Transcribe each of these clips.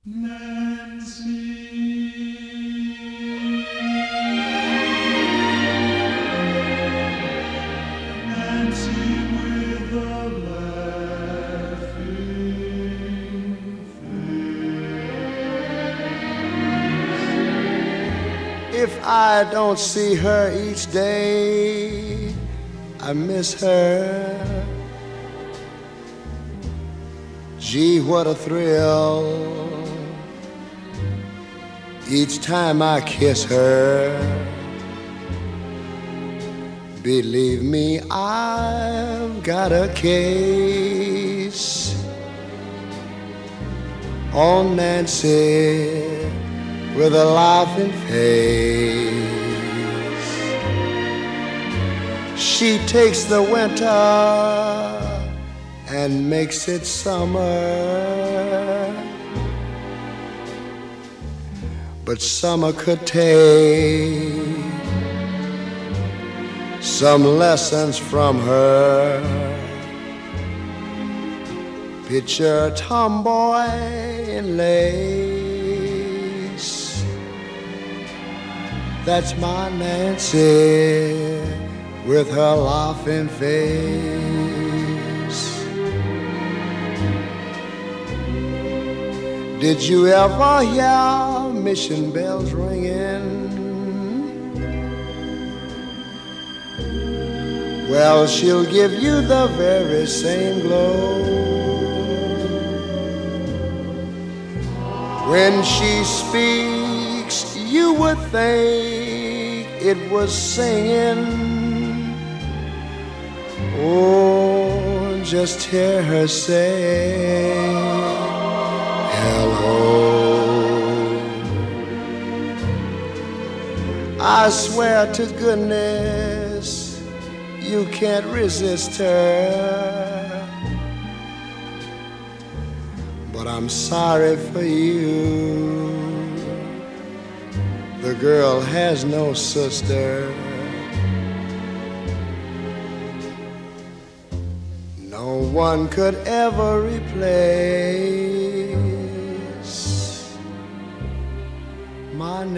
If I don't see her each day, I miss her. Gee, what a thrill each time I kiss her. Believe me, I've got a case on Nancy with a laughing face. She takes the winter and makes it summer, but summer could take some lessons from her. Picture a tomboy in lace, that's my Nancy with her laughing face. Did you ever hear mission bells ringing? Well, she'll give you the very same glow when she speaks. You would think it was singing. Oh, just hear her say hello. I swear to goodness you can't resist her, but I'm sorry for you. The girl has no sister. No one could ever replace my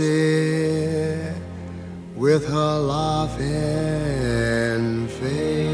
Nancy with her laughing face.